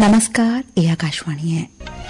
नमस्कार, ये आकाशवाणी है।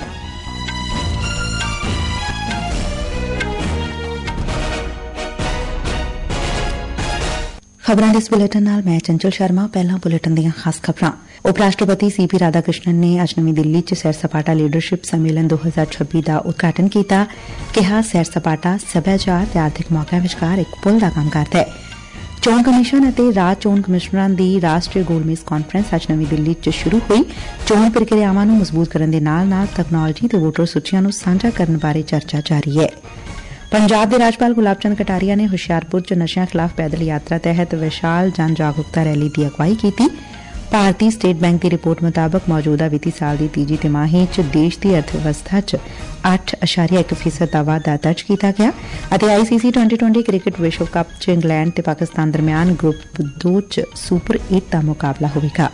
खबरां इस बुलेटिन नाल मैं चंचल शर्मा। पहला बुलेटिन दीआं खास खबरां। उप राष्ट्रपति सीपी राधाकृष्णन ने अज नवीं दिल्ली च सैर सपाटा लीडरशिप सम्मेलन 2026 का उद्घाटन किया। कहा सैर सपाटा सभ्याचार ते आर्थिक मौकिਆਂ विचकार एक पुल का काम करता है। चोण कमीशन ਅਤੇ ਰਾਜ ਚੋਣ ਕਮਿਸ਼ਨਰਾਂ ਦੀ ਰਾਸ਼ਟਰੀ ਗੋਲਮੇਜ਼ ਕਾਨਫਰੰਸ ਅੱਜ ਨਵੀਂ ਦਿੱਲੀ 'ਚ ਸ਼ੁਰੂ ਹੋਈ। ਚੋਣ ਪ੍ਰਕਿਰਿਆਵਾਂ ਨੂੰ ਮਜ਼ਬੂਤ ਕਰਨ ਦੇ ਨਾਲ-ਨਾਲ ਤਕਨਾਲੋਜੀ ਤੇ ਵੋਟਰ ਸੂਚੀਆਂ ਨੂੰ ਸਾਂਝਾ ਕਰਨ ਬਾਰੇ ਚਰਚਾ ਜਾਰੀ ਹੈ। ਪੰਜਾਬ ਦੇ ਰਾਜਪਾਲ ਗੁਲਾਬ ਚੰਦ ਕਟਾਰੀਆ ਨੇ ਹੁਸ਼ਿਆਰਪੁਰ 'ਚ ਨਸ਼ਿਆਂ ਖਿਲਾਫ਼ ਪੈਦਲ ਯਾਤਰਾ ਤਹਿਤ ਵਿਸ਼ਾਲ ਜਨ ਜਾਗਰੂਕਤਾ ਰੈਲੀ ਦੀ ਅਗਵਾਈ ਕੀਤੀ। ਭਾਰਤੀ ਸਟੇਟ ਬੈਂਕ ਦੀ ਰਿਪੋਰਟ ਮੁਤਾਬਕ ਮੌਜੂਦਾ ਵਿੱਤੀ ਸਾਲ ਦੀ ਤੀਜੀ ਤਿਮਾਹੀ 'ਚ ਦੇਸ਼ ਦੀ ਅਰਥ ਵਿਵਸਥਾ 'ਚ 8.1% ਦਾ ਵਾਧਾ ਦਰਜ ਕੀਤਾ ਗਿਆ ਅਤੇ ICC T20 ਕ੍ਰਿਕਟ ਵਿਸ਼ਵ ਕੱਪ 'ਚ ਇੰਗਲੈਂਡ ਤੇ ਪਾਕਿਸਤਾਨ ਦਰਮਿਆਨ ਗਰੁੱਪ 2 'ਚ ਸੁਪਰ 8 ਦਾ ਮੁਕਾਬਲਾ ਹੋਵੇਗਾ।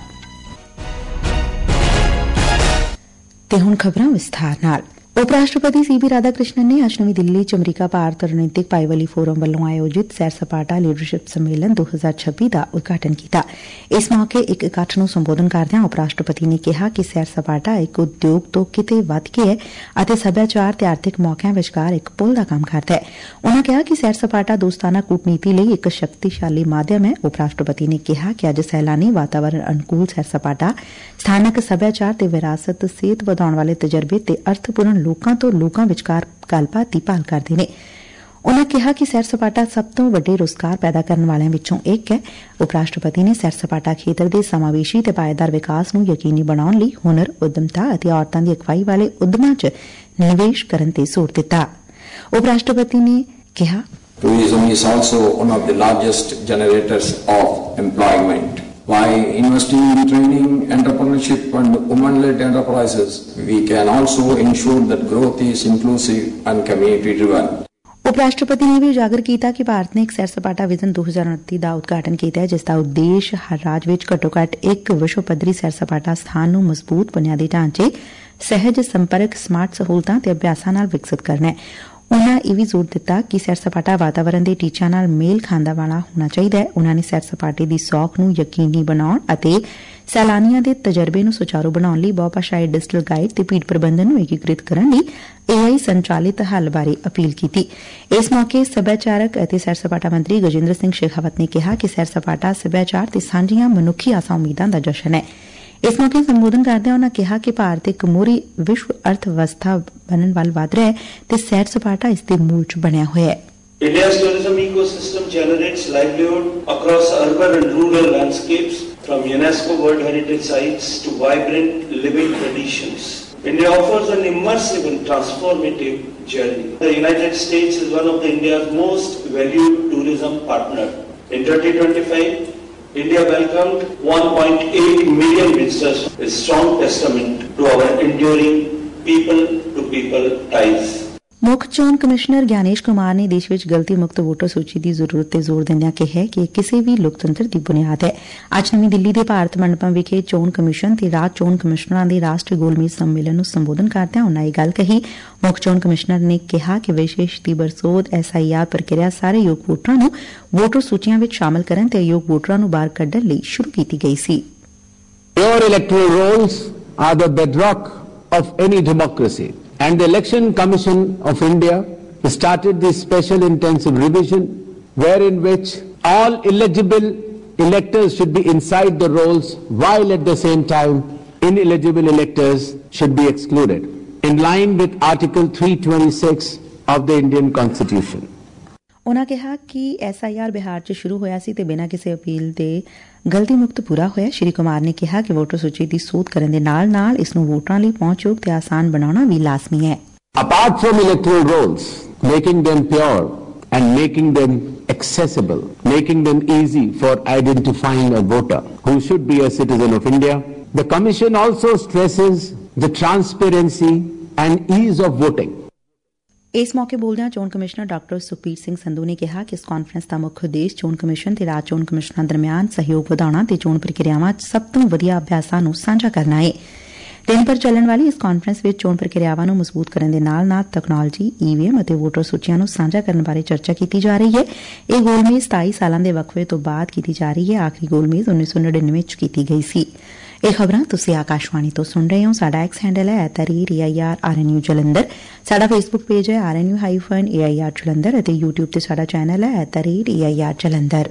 ਤੇ ਹੁਣ ਖਬਰਾਂ ਵਿਸਥਾਰ ਨਾਲ। ਉਪ ਰਾਸ਼ਟਰਪਤੀ ਸੀਪੀ ਰਾਧਾਕ੍ਰਿਸ਼ਨਨ ਨੇ ਅੱਜ ਨਵੀਂ ਦਿੱਲੀ 'ਚ ਅਮਰੀਕਾ ਭਾਰਤ ਰਣਨੀਤਿਕ ਭਾਈਵਾਲੀ ਫੋਰਮ ਵੱਲੋਂ ਆਯੋਜਿਤ ਸੈਰ ਸਪਾਟਾ ਲੀਡਰਸ਼ਿਪ ਸੰਮੇਲਨ 2026 ਦਾ ਉਦਘਾਟਨ ਕੀਤਾ। ਇਸ ਮੌਕੇ ਇੱਕ ਇਕੱਠ ਨੂੰ ਸੰਬੋਧਨ ਕਰਦਿਆਂ ਉਪ ਰਾਸ਼ਟਰਪਤੀ ਨੇ ਕਿਹਾ ਕਿ ਸੈਰ ਸਪਾਟਾ ਇੱਕ ਉਦਯੋਗ ਤੋਂ ਕਿਤੇ ਵੱਧ ਕੇ ਹੈ ਅਤੇ ਸੱਭਿਆਚਾਰ ਤੇ ਆਰਥਿਕ ਮੌਕਿਆਂ ਵਿਚਕਾਰ ਇੱਕ ਪੁਲ ਦਾ ਕੰਮ ਕਰਦਾ ਹੈ। ਉਨ੍ਹਾਂ ਕਿਹਾ ਕਿ ਸੈਰ ਸਪਾਟਾ ਦੋਸਤਾਨਾ ਕੂਟਨੀਤੀ ਲਈ ਇੱਕ ਸ਼ਕਤੀਸ਼ਾਲੀ ਮਾਧਿਅਮ ਹੈ। ਉਪ ਰਾਸ਼ਟਰਪਤੀ ਨੇ ਕਿਹਾ ਕਿ ਅੱਜ ਸੈਲਾਨੀ ਵਾਤਾਵਰਣ ਅਨੁਕੂਲ ਸੈਰ ਸਪਾਟਾ, ਸਥਾਨਕ ਸੱਭਿਆਚਾਰ ਤੇ ਵਿਰਾਸਤ, ਸਿਹਤ ਵਧਾਉਣ ਵਾਲੇ ਤਜਰਬੇ ਤੇ ਅਰਥਪੂਰਨ ਲੋਕਾਂ ਤੋਂ ਲੋਕਾਂ ਵਿਚਕਾਰ ਗੱਲਬਾਤ ਦੀ ਭਾਲ ਕਰਦੇ ਨੇ। ਉਨ੍ਹਾਂ ਕਿਹਾ ਕਿ ਸੈਰ ਸਪਾਟਾ ਸਭ ਤੋਂ ਵੱਡੇ ਰੁਜ਼ਗਾਰ ਪੈਦਾ ਕਰਨ ਵਾਲਿਆਂ ਵਿੱਚੋਂ ਇੱਕ ਹੈ। ਉਪ ਰਾਸ਼ਟਰਪਤੀ ਨੇ ਸੈਰ ਸਪਾਟਾ ਖੇਤਰ ਦੇ ਸਮਾਵੇਸ਼ੀ ਤੇ ਪਾਏਦਾਰ ਵਿਕਾਸ ਨੂੰ ਯਕੀਨੀ ਬਣਾਉਣ ਲਈ ਹੁਨਰ, ਉੱਦਮਤਾ ਅਤੇ ਔਰਤਾਂ ਦੀ ਅਗਵਾਈ ਵਾਲੇ ਉੱਦਮਾਂ 'ਚ ਨਿਵੇਸ਼ ਕਰਨ ਤੇ ਜ਼ੋਰ ਦਿੱਤਾ। ਉਪ ਰਾਸ਼ਟਰਪਤੀ ਨੇ ਕਿਹਾ Tourism is also one of the largest generators of employment. By investing in training, entrepreneurship and women-led enterprises, we can also ensure that growth is inclusive and community-driven. ਉਪ ਰਾਸ਼ਟਰਪਤੀ ਨੇ ਵੀ ਉਜਾਗਰ ਕੀਤਾ ਕਿ ਭਾਰਤ ਨੇ ਇੱਕ ਸੈਰ ਸਪਾਟਾ ਵਿਜ਼ਨ 2029 ਦਾ ਉਦਘਾਟਨ ਕੀਤਾ ਹੈ, ਜਿਸ ਦਾ ਉਦੇਸ਼ ਹਰ ਰਾਜ ਵਿੱਚ ਘੱਟੋ-ਘੱਟ ਇੱਕ ਵਿਸ਼ਵ ਪੱਧਰੀ ਸੈਰ ਸਪਾਟਾ ਸਥਾਨ ਨੂੰ ਮਜ਼ਬੂਤ ਬੁਨਿਆਦੀ ਢਾਂਚੇ, ਸਹਿਜ ਸੰਪਰਕ, ਸਮਾਰਟ ਸਹੂਲਤਾਂ ਤੇ ਅਭਿਆਸਾਂ ਨਾਲ ਵਿਕਸਿਤ ਕਰਨਾ ਹੈ। ਉਨ੍ਹਾਂ ਇਹ ਵੀ ਜ਼ੋਰ ਦਿੱਤਾ ਕਿ ਸੈਰ ਸਪਾਟਾ ਵਾਤਾਵਰਣ ਦੇ ਟੀਚਿਆਂ ਨਾਲ ਮੇਲ ਖਾਂਦਾ ਵਾਲਾ ਹੋਣਾ ਚਾਹੀਦਾ ਹੈ। ਉਨ੍ਹਾਂ ਨੇ ਸੈਰ ਸਪਾਟੇ ਦੀ ਸੌਖ ਨੂੰ ਯਕੀਨੀ ਬਣਾਉਣ ਅਤੇ ਸੈਲਾਨੀਆਂ ਦੇ ਤਜਰਬੇ ਨੂੰ ਸੁਚਾਰੂ ਬਣਾਉਣ ਲਈ ਬਹੁਭਾਸ਼ਾਈ ਡਿਜੀਟਲ ਗਾਈਡ ਤੇ ਭੀੜ ਪ੍ਰਬੰਧਨ ਨੂੰ ਏਕੀਕ੍ਰਿਤ ਕਰਨ ਲਈ AI ਸੰਚਾਲਿਤ ਹੱਲ ਬਾਰੇ ਅਪੀਲ ਕੀਤੀ। ਇਸ ਮੌਕੇ ਸੱਭਿਆਚਾਰਕ ਅਤੇ ਸੈਰ ਸਪਾਟਾ ਮੰਤਰੀ ਗਜੇਂਦਰ ਸਿੰਘ ਸ਼ੇਖਾਵਤ ਨੇ ਕਿਹਾ ਕਿ ਸੈਰ ਸਪਾਟਾ ਸੱਭਿਆਚਾਰ ਤੇ ਸਾਂਝੀਆਂ ਮਨੁੱਖੀ ਆਸਾਂ ਉਮੀਦਾਂ ਦਾ ਜਸ਼ਨ ਹੈ। ਇਸ ਮੌਕੇ ਸੰਬੋਧਨ ਕਰਦਿਆਂ ਉਨ੍ਹਾਂ ਕਿਹਾ ਕਿ ਭਾਰਤ ਇੱਕ ਮੋਹਰੀ ਵਿਸ਼ਵ ਅਰਥ ਵਿਵਸਥਾ ਬਣਨ ਵੱਲ ਵਧ ਰਿਹਾ ਹੈ ਤੇ ਸੈਰ ਸਪਾਟਾ ਇਸ ਦੇ ਮੂਲ 'ਚ ਬਣਿਆ ਹੋਇਆ ਹੈ। India's tourism ecosystem generates livelihood across urban and rural landscapes, from UNESCO World Heritage Sites to vibrant living traditions. India offers an immersive and transformative journey. The United States is one of India's most valued tourism partners. In 2025, India welcomed 1.8 million visitors, a strong testament to our enduring people-to-people ties. ਮੁੱਖ ਚੋਣ commissioner Gyanesh Kumar ਨੇ ਦੇਸ਼ ਵਿੱਚ ਗਲਤੀ ਮੁਕਤ voter ਸੂਚੀ ਦੀ ਜ਼ਰੂਰਤ ਤੇ ਜ਼ੋਰ ਦਿੰਦਿਆਂ ਕਿਹਾ ਕਿ ਇਹ ਕਿਸੇ ਵੀ ਲੋਕਤੰਤਰ ਦੀ ਬੁਨਿਆਦ ਹੈ। ਅੱਜ ਨਵੀਂ ਦਿੱਲੀ ਦੇ ਭਾਰਤ ਮੰਡਪਮ ਵਿਖੇ ਚੋਣ ਕਮਿਸ਼ਨ ਤੇ ਰਾਜ ਚੋਣ ਕਮਿਸ਼ਨਰਾਂ ਦੇ ਰਾਸ਼ਟਰੀ ਗੋਲਮੇਜ਼ ਸੰਮੇਲਨ ਨੂੰ ਸੰਬੋਧਨ ਕਰਦਿਆਂ ਉਨ੍ਹਾਂ ਇਹ ਗੱਲ ਕਹੀ। ਮੁੱਖ ਚੋਣ ਕਮਿਸ਼ਨਰ ਨੇ ਕਿਹਾ ਕਿ ਵਿਸ਼ੇਸ਼ ਤੀਬਰ ਸੋਧ SIR ਪ੍ਰਕਿਰਿਆ ਸਾਰੇ ਯੋਗ ਵੋਟਰਾਂ ਨੂੰ ਵੋਟਰ ਸੂਚੀਆਂ ਵਿੱਚ ਸ਼ਾਮਲ ਕਰਨ ਤੇ ਅਯੋਗ ਵੋਟਰਾਂ ਨੂੰ ਬਾਹਰ ਕੱਢਣ ਲਈ ਸ਼ੁਰੂ ਕੀਤੀ ਗਈ ਸੀ। Your electoral rolls are the bedrock of any democracy. And the Election Commission of India started this special intensive revision wherein which all eligible electors should be inside the rolls, while at the same time ineligible electors should be excluded in line with Article 326 of the Indian Constitution. ਉਨ੍ਹਾਂ ਕਿਹਾ ਕਿ SIR Bihar 'ਚ ਸ਼ੁਰੂ ਹੋਇਆ ਸੀ ਤੇ ਬਿਨਾਂ ਕਿਸੇ appeal ਦੇ ਗਲਤੀ ਮੁਕਤ ਪੂਰਾ ਹੋਇਆ। ਸ਼੍ਰੀ ਕੁਮਾਰ ਨੇ ਕਿਹਾ ਕਿ ਵੋਟਰ ਸੂਚੀ ਦੀ ਸੋਧ ਕਰਨ ਦੇ ਨਾਲ-ਨਾਲ ਇਸ ਨੂੰ ਵੋਟਰਾਂ ਲਈ ਪਹੁੰਚਯੋਗ ਤੇ ਆਸਾਨ ਬਣਾਉਣਾ ਵੀ ਲਾਜ਼ਮੀ ਹੈ। Apart from electoral rolls, making them pure and making them accessible, making them easy for identifying a voter who should be a citizen of India, the Commission also stresses the transparency and ease of voting. ਇਸ ਮੌਕੇ ਬੋਲਦਿਆਂ ਚੋਣ commissioner ਡਾ ਸੁਖਬੀਰ ਸਿੰਘ ਸੰਧੂ ਨੇ ਕਿਹਾ ਕਿ ਇਸ conference ਦਾ ਮੁੱਖ ਉਦੇਸ਼ ਚੋਣ ਕਮਿਸ਼ਨ ਤੇ ਰਾਜ ਚੋਣ ਕਮਿਸ਼ਨਰਾਂ ਦਰਮਿਆਨ ਸਹਿਯੋਗ ਵਧਾਉਣਾ ਤੇ ਚੋਣ ਪ੍ਰਕਿਰਿਆਵਾਂ 'ਚ ਸਭ ਤੋਂ ਵਧੀਆ ਅਭਿਆਸਾਂ ਨੂੰ ਸਾਂਝਾ ਕਰਨਾ ਹੈ। ਦਿਨ ਭਰ ਚੱਲਣ ਵਾਲੀ ਇਸ ਕਾਨਫਰੰਸ ਵਿੱਚ ਚੋਣ ਪ੍ਰਕਿਰਿਆਵਾਂ ਨੂੰ ਮਜ਼ਬੂਤ ਕਰਨ ਦੇ ਨਾਲ-ਨਾਲ ਤਕਨਾਲੋਜੀ, EVM ਅਤੇ ਵੋਟਰ ਸੂਚੀਆਂ ਨੂੰ ਸਾਂਝਾ ਕਰਨ ਬਾਰੇ ਚਰਚਾ ਕੀਤੀ ਜਾ ਰਹੀ ਹੈ। ਇਹ ਗੋਲਮੇਜ਼ 27 ਸਾਲਾਂ ਦੇ ਵਕਫੇ ਤੋਂ ਬਾਅਦ ਕੀਤੀ ਜਾ ਰਹੀ ਹੈ। ਆਖਰੀ ਗੋਲਮੇਜ਼ 1999 'ਚ ਕੀਤੀ ਗਈ ਸੀ। ਇਹ ਖਬਰਾਂ ਤੁਸੀਂ ਆਕਾਸ਼ਵਾਣੀ ਤੋਂ ਸੁਣ ਰਹੇ ਹੋ। ਸਾਡਾ ਐਕਸ ਹੈਂਡਲ ਹੈ @AIR ਜਲੰਧਰ, ਸਾਡਾ ਫੇਸਬੁੱਕ ਪੇਜ ਹੈ RNU-AIR ਜਲੰਧਰ ਅਤੇ YouTube ਤੇ ਸਾਡਾ ਚੈਨਲ ਹੈ @AIR ਜਲੰਧਰ।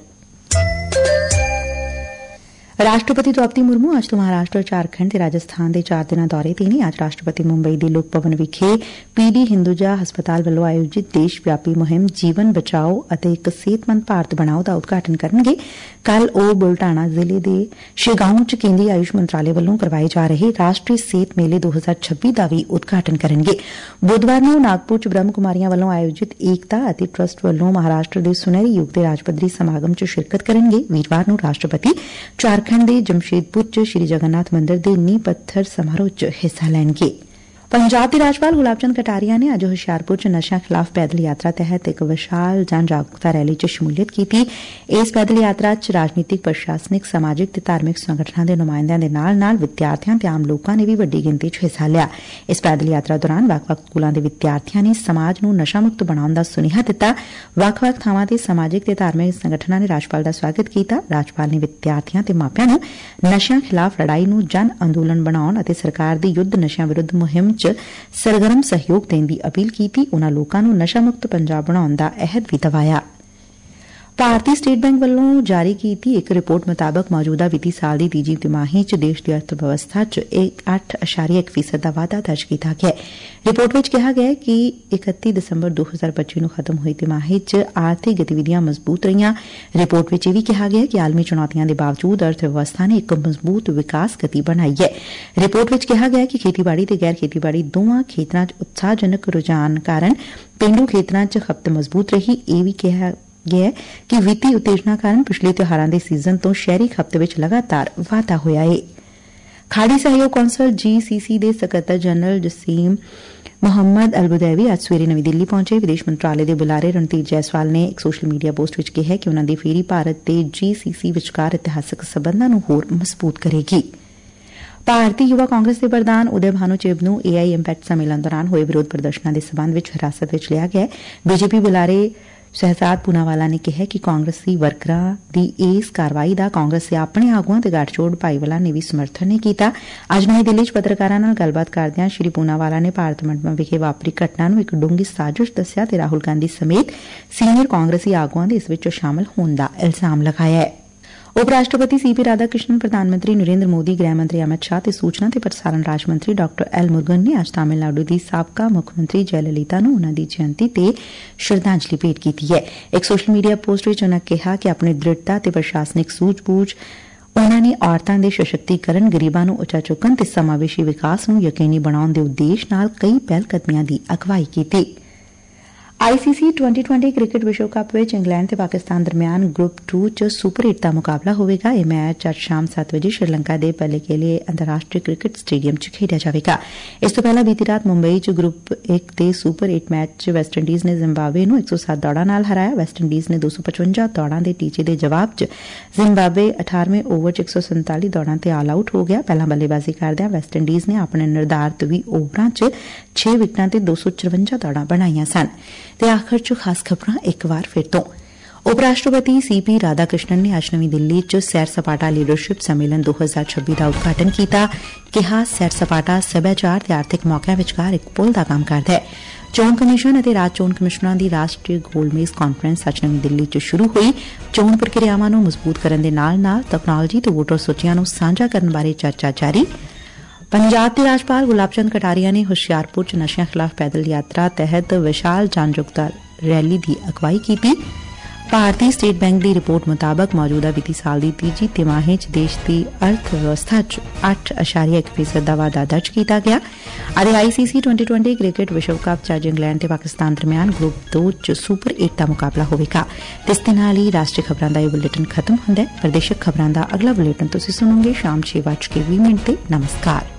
ਰਾਸ਼ਟਰਪਤੀ ਦ੍ਰੌਪਦੀ ਮੁਰਮੂ ਅੱਜ ਤੋਂ ਮਹਾਰਾਸ਼ਟਰ, ਝਾਰਖੰਡ ਤੇ ਰਾਜਸਥਾਨ ਦੇ 4 ਦਿਨਾਂ ਦੌਰੇ ਤੇ ਨੇ। ਅੱਜ ਰਾਸ਼ਟਰਪਤੀ ਮੁੰਬਈ ਦੇ ਲੋਕ ਭਵਨ ਵਿਖੇ PD ਹਿੰਦੂਜਾ ਹਸਪਤਾਲ ਵੱਲੋਂ ਆਯੋਜਿਤ ਦੇਸ਼ ਵਿਆਪੀ ਮੁਹਿੰਮ ਜੀਵਨ ਬਚਾਓ ਅਤੇ ਇੱਕ ਸਿਹਤਮੰਦ ਭਾਰਤ ਬਣਾਓ ਦਾ ਉਦਘਾਟਨ ਕਰਨਗੇ। ਕੱਲ੍ਹ ਉਹ ਬੁਲਢਾਣਾ ਜ਼ਿਲ੍ਹੇ ਦੇ ਸ਼ੇਗਾਉਂ ਚ ਕੇਂਦਰੀ ਆਯੁਸ਼ ਮੰਤਰਾਲੇ ਵੱਲੋਂ ਕਰਵਾਏ ਜਾ ਰਹੇ ਰਾਸ਼ਟਰੀ ਸਿਹਤ ਮੇਲੇ 2026 ਦਾ ਵੀ ਉਦਘਾਟਨ ਕਰਨਗੇ। ਬੁੱਧਵਾਰ ਨੂੰ ਨਾਗਪੁਰ ਚ ਬ੍ਰਹਮ ਕੁਮਾਰੀਆਂ ਵੱਲੋਂ ਆਯੋਜਿਤ ਏਕਤਾ ਅਤੇ ਟਰੱਸਟ ਵੱਲੋਂ ਮਹਾਰਾਸ਼ਟਰ ਦੇ ਸੁਨਹਿਰੀ ਯੁੱਗ ਦੇ ਰਾਜ ਪੱਧਰੀ ਸਮਾਗਮ ਚ ਸ਼ਿਰਕਤ ਕਰਨਗੇ। ਵੀਰਵਾਰ ਨੂੰ ਰਾਸ਼ਟਰਪਤੀ ਝਾਰਖੰਡ ਦੇ ਜਮਸ਼ੇਦਪੁਰ ਚ ਸ੍ਰੀ ਜਗਨਨਾਥ ਮੰਦਰ ਦੇ ਨੀਂਹ ਪੱਥਰ ਸਮਾਰੋਹ ਚ ਹਿੱਸਾ ਲੈਣਗੇ। ਪੰਜਾਬ ਦੇ ਰਾਜਪਾਲ ਗੁਲਾਬ ਚੰਦ ਕਟਾਰੀਆ ਨੇ ਅੱਜ ਹੁਸ਼ਿਆਰਪੁਰ ਚ ਨਸ਼ਿਆਂ ਖਿਲਾਫ਼ ਪੈਦਲ ਯਾਤਰਾ ਤਹਿਤ ਇੱਕ ਵਿਸ਼ਾਲ ਜਨ ਜਾਗਰੂਕਤਾ ਰੈਲੀ ਚ ਸ਼ਮੂਲੀਅਤ ਕੀਤੀ। ਇਸ ਪੈਦਲ ਯਾਤਰਾ ਚ ਰਾਜਨੀਤਿਕ, ਪ੍ਰਸ਼ਾਸਨਿਕ, ਸਮਾਜਿਕ ਤੇ ਧਾਰਮਿਕ ਸੰਗਠਨਾਂ ਦੇ ਨੁਮਾਇੰਦਿਆਂ ਦੇ ਨਾਲ-ਨਾਲ ਵਿਦਿਆਰਥੀਆਂ ਤੇ ਆਮ ਲੋਕਾਂ ਨੇ ਵੀ ਵੱਡੀ ਗਿਣਤੀ ਚ ਹਿੱਸਾ ਲਿਆ। ਇਸ ਪੈਦਲ ਯਾਤਰਾ ਦੌਰਾਨ ਵੱਖ-ਵੱਖ ਸਕੂਲਾਂ ਦੇ ਵਿਦਿਆਰਥੀਆਂ ਨੇ ਸਮਾਜ ਨੂੰ ਨਸ਼ਾ ਮੁਕਤ ਬਣਾਉਣ ਦਾ ਸੁਨੇਹਾ ਦਿੱਤਾ। ਵੱਖ-ਵੱਖ ਥਾਵਾਂ ਤੇ ਸਮਾਜਿਕ ਤੇ ਧਾਰਮਿਕ ਸੰਗਠਨਾਂ ਨੇ ਰਾਜਪਾਲ ਦਾ ਸਵਾਗਤ ਕੀਤਾ। ਰਾਜਪਾਲ ਨੇ ਵਿਦਿਆਰਥੀਆਂ ਤੇ ਮਾਪਿਆਂ ਨੂੰ ਨਸ਼ਿਆਂ ਖਿਲਾਫ਼ ਲੜਾਈ ਨੂੰ ਜਨ ਅੰਦੋਲਨ ਬਣਾਉਣ ਅਤੇ ਸਰਕਾਰ ਦੀ ਯੁੱਧ ਨਸ਼ਿਆਂ ਵਿਰੁੱਧ ਮੁਹਿੰਮ ਚ ਸਰਗਰਮ ਸਹਿਯੋਗ ਦੇਣ ਦੀ ਅਪੀਲ ਕੀਤੀ। ਉਨ੍ਹਾਂ ਲੋਕਾਂ ਨੂੰ ਨਸ਼ਾ ਮੁਕਤ ਪੰਜਾਬ ਬਣਾਉਣ ਦਾ ਅਹਿਦ ਵੀ ਦਿਵਾਇਆ। ਭਾਰਤੀ ਸਟੇਟ ਬੈਂਕ ਵੱਲੋਂ ਜਾਰੀ ਕੀਤੀ ਇੱਕ ਰਿਪੋਰਟ ਮੁਤਾਬਕ ਮੌਜੂਦਾ ਵਿੱਤੀ ਸਾਲ ਦੀ ਤੀਜੀ ਤਿਮਾਹੀ ਚ ਦੇਸ਼ ਦੀ ਅਰਥ ਵਿਵਸਥਾ ਚ 8.1% ਦਾ ਵਾਧਾ ਦਰਜ ਕੀਤਾ ਗਿਆ। ਰਿਪੋਰਟ ਵਿੱਚ ਕਿਹਾ ਗਿਆ ਕਿ 31 ਦਸੰਬਰ 2025 ਨੂੰ ਖਤਮ ਹੋਈ ਤਿਮਾਹੀ ਚ ਆਰਥਿਕ ਗਤੀਵਿਧੀਆਂ ਮਜ਼ਬੂਤ ਰਹੀਆਂ। ਰਿਪੋਰਟ ਵਿੱਚ ਇਹ ਵੀ ਕਿਹਾ ਗਿਆ ਕਿ ਆਲਮੀ ਚੁਣੌਤੀਆਂ ਦੇ ਬਾਵਜੂਦ ਅਰਥ ਵਿਵਸਥਾ ਨੇ ਇੱਕ ਮਜ਼ਬੂਤ ਵਿਕਾਸ ਗਤੀ ਬਣਾਈ ਹੈ। ਰਿਪੋਰਟ ਵਿੱਚ ਕਿਹਾ ਗਿਆ ਕਿ ਖੇਤੀਬਾੜੀ ਤੇ ਗੈਰ ਖੇਤੀਬਾੜੀ ਦੋਵਾਂ ਖੇਤਰਾਂ ਚ ਉਤਸ਼ਾਹਜਨਕ ਰੁਝਾਨ ਕਾਰਨ ਪੇਂਡੂ ਖੇਤਰਾਂ ਚ ਖਪਤ ਮਜ਼ਬੂਤ ਰਹੀ। ਇਹ ਵੀ ਕਿਹਾ ਗਿਆ ਕਿ ਵਿੱਤੀ ਉਤੇਜਨਾ ਕਾਰਨ ਪਿਛਲੇ ਤਿਉਹਾਰਾਂ ਦੇ ਸੀਜ਼ਨ ਤੋਂ ਸ਼ਹਿਰੀ ਖਪਤ ਵਿੱਚ ਲਗਾਤਾਰ ਵਾਧਾ ਹੋਇਆ ਹੈ। ਖਾੜੀ ਸਹਿਯੋਗ ਕੌਂਸਲ GCC ਦੇ ਸਕੱਤਰ ਜਨਰਲ ਜਸੀਮ ਮੁਹੰਮਦ ਅਲਬੁਦੈਵੀ ਅੱਜ ਸਵੇਰੇ ਨਵੀਂ ਦਿੱਲੀ ਪਹੁੰਚੇ। ਵਿਦੇਸ਼ ਮੰਤਰਾਲੇ ਦੇ ਬੁਲਾਰੇ ਰਣਧੀਰ ਜੈਸਵਾਲ ਨੇ ਇੱਕ ਸੋਸ਼ਲ ਮੀਡੀਆ ਪੋਸਟ ਵਿੱਚ ਕਿਹਾ ਕਿ ਉਨ੍ਹਾਂ ਦੀ ਫੇਰੀ ਭਾਰਤ ਤੇ GCC ਵਿਚਕਾਰ ਇਤਿਹਾਸਕ ਸਬੰਧਾਂ ਨੂੰ ਹੋਰ ਮਜ਼ਬੂਤ ਕਰੇਗੀ। ਭਾਰਤੀ ਯੁਵਾ ਕਾਂਗਰਸ ਦੇ ਪ੍ਰਧਾਨ ਉਦੇ ਭਾਨੂ ਚਿਬ ਨੂੰ AI ਇੰਪੈਕਟ ਸੰਮੇਲਨ ਦੌਰਾਨ ਹੋਏ ਵਿਰੋਧ ਪ੍ਰਦਰਸ਼ਨਾਂ ਦੇ ਸਬੰਧ ਵਿੱਚ ਹਿਰਾਸਤ ਵਿੱਚ ਲਿਆ ਗਿਆ। BJP ਬੁਲਾਰੇ ਸ਼ਹਿਜ਼ਾਦ ਪੂਨਾਵਾਲਾ ਨੇ ਕਿਹਾ ਕਿ ਕਾਂਗਰਸੀ ਵਰਕਰਾਂ ਦੀ ਇਸ ਕਾਰਵਾਈ ਦਾ ਕਾਂਗਰਸ ਦੇ ਆਪਣੇ ਆਗੂਆਂ ਤੇ ਗੱਠਜੋੜ ਭਾਈਵਾਲਾਂ ਨੇ ਵੀ ਸਮਰਥਨ ਨਹੀਂ ਕੀਤਾ। ਅੱਜ ਨਵੀਂ ਦਿੱਲੀ ਚ ਪੱਤਰਕਾਰਾਂ ਨਾਲ ਗੱਲਬਾਤ ਕਰਦਿਆਂ ਸ਼੍ਰੀ ਪੂਨਾਵਾਲਾ ਨੇ ਭਾਰਤ ਮੰਡਪਮ ਵਿਖੇ ਵਾਪਰੀ ਘਟਨਾ ਨੂੰ ਇੱਕ ਡੂੰਘੀ ਸਾਜ਼ਿਸ਼ ਦੱਸਿਆ ਤੇ ਰਾਹੁਲ ਗਾਂਧੀ ਸਮੇਤ ਸੀਨੀਅਰ ਕਾਂਗਰਸੀ ਆਗੂਆਂ ਦੇ ਇਸ ਵਿੱਚ ਸ਼ਾਮਲ ਹੋਣ ਦਾ ਇਲਜ਼ਾਮ ਲਗਾਇਆ ਹੈ। ਉਪ ਰਾਸ਼ਟਰਪਤੀ CP ਰਾਧਾ ਕ੍ਰਿਸ਼ਨਨ, ਪ੍ਰਧਾਨ ਮੰਤਰੀ ਨਰਿੰਦਰ ਮੋਦੀ, ਗ੍ਰਹਿ ਮੰਤਰੀ ਅਮਿਤ ਸ਼ਾਹ ਤੇ ਸੂਚਨਾ ਤੇ ਪ੍ਰਸਾਰਣ ਰਾਜ ਮੰਤਰੀ ਡਾ L ਮੁਰਗਨ ਨੇ ਅੱਜ ਤਾਮਿਲਨਾਡੂ ਦੀ ਸਾਬਕਾ ਮੁੱਖ ਮੰਤਰੀ ਜੈਲਲਿਤਾ ਨੂੰ ਉਨ੍ਹਾਂ ਦੀ ਜਯੰਤੀ ਤੇ ਸ਼ਰਧਾਂਜਲੀ ਭੇਟ ਕੀਤੀ ਹੈ। ਇੱਕ ਸੋਸ਼ਲ ਮੀਡੀਆ ਪੋਸਟ ਵਿੱਚ ਉਨ੍ਹਾਂ ਕਿਹਾ ਕਿ ਆਪਣੀ ਦ੍ਰਿੜਤਾ ਤੇ ਪ੍ਰਸ਼ਾਸਨਿਕ ਸੂਝ-ਬੂਝ ਉਨ੍ਹਾਂ ਨੇ ਔਰਤਾਂ ਦੇ ਸਸ਼ਕਤੀਕਰਨ, ਗਰੀਬਾਂ ਨੂੰ ਉੱਚਾ ਚੁੱਕਣ ਤੇ ਸਮਾਵੇਸ਼ੀ ਵਿਕਾਸ ਨੂੰ ਯਕੀਨੀ ਬਣਾਉਣ ਦੇ ਉਦੇਸ਼ ਨਾਲ ਕਈ ਪਹਿਲਕਦਮੀਆਂ ਦੀ ਅਗਵਾਈ ਕੀਤੀ। ICC T20 ਕ੍ਰਿਕਟ ਵਿਸ਼ਵ ਕੱਪ ਵਿੱਚ ਇੰਗਲੈਂਡ ਤੇ ਪਾਕਿਸਤਾਨ ਦਰਮਿਆਨ ਗਰੁੱਪ 2 ਚ ਸੁਪਰ 8 ਦਾ ਮੁਕਾਬਲਾ ਹੋਵੇਗਾ। ਇਹ ਮੈਚ ਅੱਜ ਸ਼ਾਮ 7 ਵਜੇ ਸ਼੍ਰੀਲੰਕਾ ਦੇ ਪੱਲੇਕੇਲੇ ਅੰਤਰਰਾਸ਼ਟਰੀ ਕ੍ਰਿਕਟ ਸਟੇਡੀਅਮ ਚ ਖੇਡਿਆ ਜਾਵੇਗਾ। ਇਸ ਤੋਂ ਪਹਿਲਾਂ ਬੀਤੀ ਰਾਤ ਮੁੰਬਈ ਚ ਗਰੁੱਪ 1 ਦੇ ਸੁਪਰ 8 ਮੈਚ ਚ ਵੈਸਟਇੰਡੀਜ਼ ਨੇ ਜ਼ਿੰਬਾਬਵੇ ਨੂੰ 107 ਦੌੜਾਂ ਨਾਲ ਹਰਾਇਆ। ਵੈਸਟਇੰਡੀਜ਼ ਨੇ 255 ਦੌੜਾਂ ਦੇ ਟੀਚੇ ਦੇ ਜਵਾਬ ਚ ਜ਼ਿੰਬਾਬਵੇ 18ਵੇਂ ਓਵਰ ਚ 147 ਦੌੜਾਂ ਤੇ ਆਲ ਆਊਟ ਹੋ ਗਿਆ। ਪਹਿਲਾਂ ਬੱਲੇਬਾਜ਼ੀ ਕਰਦਿਆਂ ਵੈਸਟਇੰਡੀਜ਼ ਨੇ ਆਪਣੇ ਨਿਰਧਾਰਤ 20 ਓਵਰਾਂ ਚ 6 ਵਿਕਟਾਂ ਤੇ 254 ਦੌੜਾਂ ਬਣਾਈਆਂ ਸਨ। ਤੇ ਆਖਰ ਚ ਖਾਸ ਖਬਰਾਂ ਇੱਕ ਵਾਰ ਫਿਰ ਤੋਂ। ਉਪ ਰਾਸ਼ਟਰਪਤੀ CP ਰਾਧਾ ਕ੍ਰਿਸ਼ਨਨ ਨੇ ਅੱਜ ਨਵੀਂ ਦਿੱਲੀ ਚ ਸੈਰ ਸਪਾਟਾ ਲੀਡਰਸ਼ਿਪ ਸੰਮੇਲਨ 2026 ਦਾ ਉਦਘਾਟਨ ਕੀਤਾ। ਕਿਹਾ ਸੈਰ ਸਪਾਟਾ ਸੱਭਿਆਚਾਰ ਤੇ ਆਰਥਿਕ ਮੌਕਿਆਂ ਵਿਚਕਾਰ ਇੱਕ ਪੁਲ ਦਾ ਕੰਮ ਕਰਦਾ ਹੈ। ਚੋਣ ਕਮਿਸ਼ਨ ਅਤੇ ਰਾਜ ਚੋਣ ਕਮਿਸ਼ਨਰਾਂ ਦੀ ਰਾਸ਼ਟਰੀ ਗੋਲਮੇਜ਼ ਕਾਨਫਰੰਸ ਅੱਜ ਨਵੀਂ ਦਿੱਲੀ ਚ ਸ਼ੁਰੂ ਹੋਈ। ਚੋਣ ਪ੍ਰਕਿਰਿਆਵਾਂ ਨੂੰ ਮਜ਼ਬੂਤ ਕਰਨ ਦੇ ਨਾਲ-ਨਾਲ ਤਕਨਾਲੋਜੀ ਤੇ ਵੋਟਰ ਸੂਚੀਆਂ ਨੂੰ ਸਾਂਝਾ ਕਰਨ ਬਾਰੇ ਚਰਚਾ ਜਾਰੀ। ਪੰਜਾਬ ਦੇ ਰਾਜਪਾਲ ਗੁਲਾਬ ਚੰਦ ਕਟਾਰੀਆ ਨੇ ਹੁਸ਼ਿਆਰਪੁਰ ਚ ਨਸ਼ਿਆਂ ਖਿਲਾਫ਼ ਪੈਦਲ ਯਾਤਰਾ ਤਹਿਤ ਵਿਸ਼ਾਲ ਜਨ ਜਾਗਰੂਕਤਾ ਰੈਲੀ ਦੀ ਅਗਵਾਈ ਕੀਤੀ। ਭਾਰਤੀ ਸਟੇਟ ਬੈਂਕ ਦੀ ਰਿਪੋਰਟ ਮੁਤਾਬਕ ਮੌਜੂਦਾ ਵਿੱਤੀ ਸਾਲ ਦੀ ਤੀਜੀ ਤਿਮਾਹੀ ਚ ਦੇਸ਼ ਦੀ ਅਰਥ ਵਿਵਸਥਾ ਚ 8.1% ਦਾ ਵਾਧਾ ਦਰਜ ਕੀਤਾ ਗਿਆ। ਅਤੇ ICC T20 ਕ੍ਰਿਕਟ ਵਿਸ਼ਵ ਕੱਪ ਚ ਅੱਜ ਇੰਗਲੈਂਡ ਤੇ ਪਾਕਿਸਤਾਨ ਦਰਮਿਆਨ ਗਰੁੱਪ 2 ਚ ਸੁਪਰ 8 ਦਾ ਮੁਕਾਬਲਾ ਹੋਵੇਗਾ। ਇਸ ਦੇ ਨਾਲ ਹੀ ਰਾਸ਼ਟਰੀ ਖਬਰਾਂ ਦਾ ਇਹ ਬੁਲੇਟਿਨ ਖਤਮ ਹੁੰਦਾ ਹੈ। ਪ੍ਰਦੇਸ਼ਕ ਖਬਰਾਂ ਦਾ ਅਗਲਾ ਬੁਲੇਟਿਨ ਤੁਸੀਂ ਸੁਣੋਗੇ ਸ਼ਾਮ 6:20 ਤੇ। ਨਮਸਕਾਰ।